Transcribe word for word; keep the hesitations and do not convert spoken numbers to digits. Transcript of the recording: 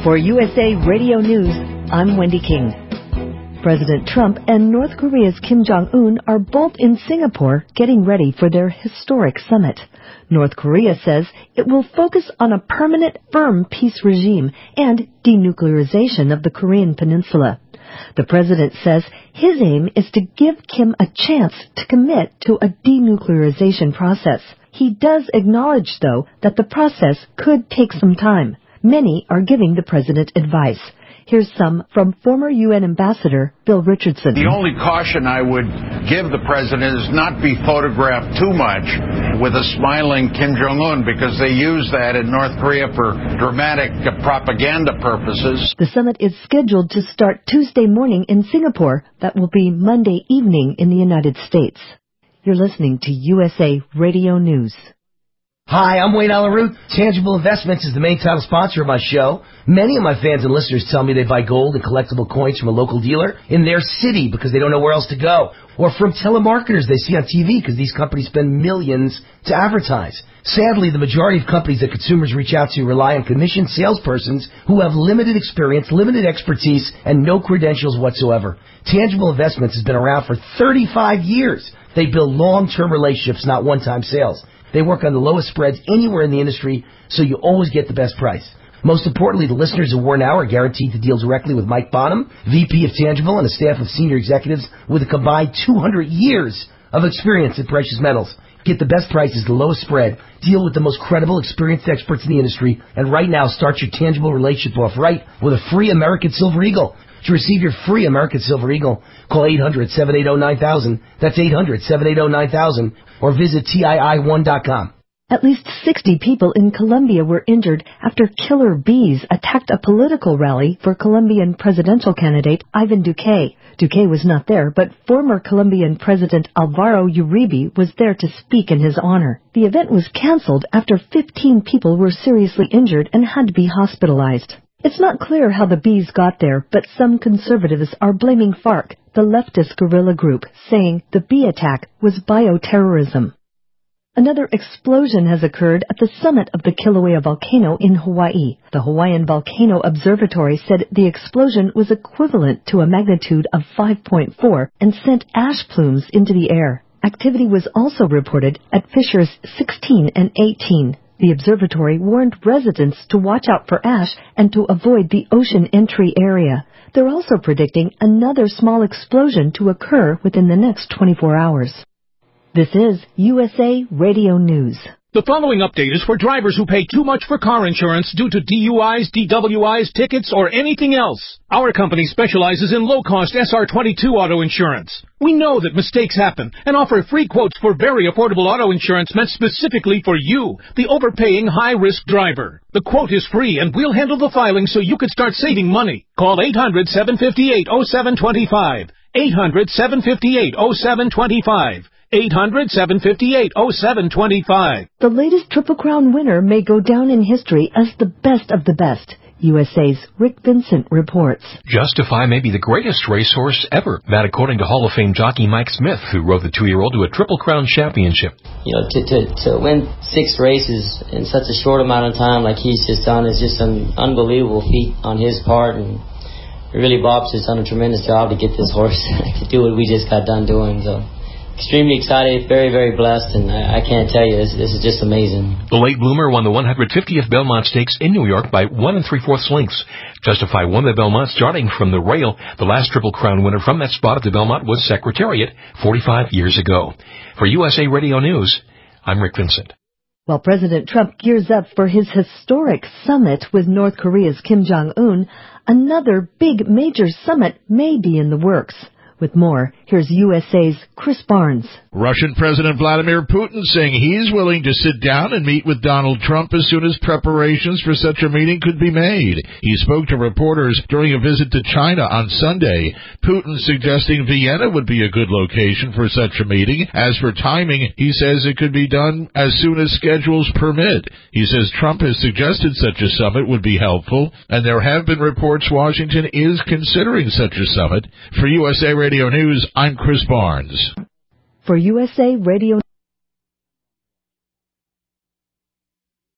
For U S A Radio News, I'm Wendy King. President Trump and North Korea's Kim Jong-un are both in Singapore getting ready for their historic summit. North Korea says it will focus on a permanent, firm peace regime and denuclearization of the Korean peninsula. The president says his aim is to give Kim a chance to commit to a denuclearization process. He does acknowledge, though, that the process could take some time. Many are giving the president advice. Here's some from former U N Ambassador Bill Richardson. The only caution I would give the president is not be photographed too much with a smiling Kim Jong-un, because they use that in North Korea for dramatic propaganda purposes. The summit is scheduled to start Tuesday morning in Singapore. That will be Monday evening in the United States. You're listening to U S A Radio News. Hi, I'm Wayne Alaroot. Tangible Investments is the main title sponsor of my show. Many of my fans and listeners tell me they buy gold and collectible coins from a local dealer in their city because they don't know where else to go. Or from telemarketers they see on T V because these companies spend millions to advertise. Sadly, the majority of companies that consumers reach out to rely on commissioned salespersons who have limited experience, limited expertise, and no credentials whatsoever. Tangible Investments has been around for thirty-five years. They build long-term relationships, not one-time sales. They work on the lowest spreads anywhere in the industry, so you always get the best price. Most importantly, the listeners of War Now are guaranteed to deal directly with Mike Bonham, V P of Tangible, and a staff of senior executives with a combined two hundred years of experience in precious metals. Get the best prices, the lowest spread, deal with the most credible, experienced experts in the industry, and right now start your Tangible relationship off right with a free American Silver Eagle. To receive your free American Silver Eagle, call eight hundred, seven eight zero, nine thousand. That's eight hundred, seven eight zero, nine thousand. Or visit T I I one dot com. At least sixty people in Colombia were injured after killer bees attacked a political rally for Colombian presidential candidate Ivan Duque. Duque was not there, but former Colombian President Alvaro Uribe was there to speak in his honor. The event was canceled after fifteen people were seriously injured and had to be hospitalized. It's not clear how the bees got there, but some conservatives are blaming FARC, the leftist guerrilla group, saying the bee attack was bioterrorism. Another explosion has occurred at the summit of the Kilauea volcano in Hawaii. The Hawaiian Volcano Observatory said the explosion was equivalent to a magnitude of five point four and sent ash plumes into the air. Activity was also reported at Fissures sixteen and eighteen. The observatory warned residents to watch out for ash and to avoid the ocean entry area. They're also predicting another small explosion to occur within the next twenty-four hours. This is U S A Radio News. The following update is for drivers who pay too much for car insurance due to D U Is, D W Is, tickets, or anything else. Our company specializes in low-cost S R twenty-two auto insurance. We know that mistakes happen and offer free quotes for very affordable auto insurance meant specifically for you, the overpaying high-risk driver. The quote is free, and we'll handle the filing so you can start saving money. Call eight hundred, seven five eight, oh seven two five. eight hundred, seven five eight, oh seven two five. eight hundred, seven five eight, oh seven two five. The latest Triple Crown winner may go down in history as the best of the best. U S A's Rick Vincent reports. Justify may be the greatest racehorse ever. That according to Hall of Fame jockey Mike Smith, who rode the two-year-old to a Triple Crown championship. You know, to, to, to win six races in such a short amount of time like he's just done is just an unbelievable feat on his part. And really, Bob's just done a tremendous job to get this horse to do what we just got done doing. So extremely excited, very, very blessed, and I, I can't tell you, this, this is just amazing. The late bloomer won the one hundred fiftieth Belmont Stakes in New York by one and three-fourths lengths. Justify won the Belmont starting from the rail. The last Triple Crown winner from that spot at the Belmont was Secretariat forty-five years ago. For U S A Radio News, I'm Rick Vincent. While President Trump gears up for his historic summit with North Korea's Kim Jong-un, another big major summit may be in the works. With more, here's U S A's Chris Barnes. Russian President Vladimir Putin saying he's willing to sit down and meet with Donald Trump as soon as preparations for such a meeting could be made. He spoke to reporters during a visit to China on Sunday. Putin suggesting Vienna would be a good location for such a meeting. As for timing, he says it could be done as soon as schedules permit. He says Trump has suggested such a summit would be helpful, and there have been reports Washington is considering such a summit. For U S A Radio News, I'm Chris Barnes. For U S A Radio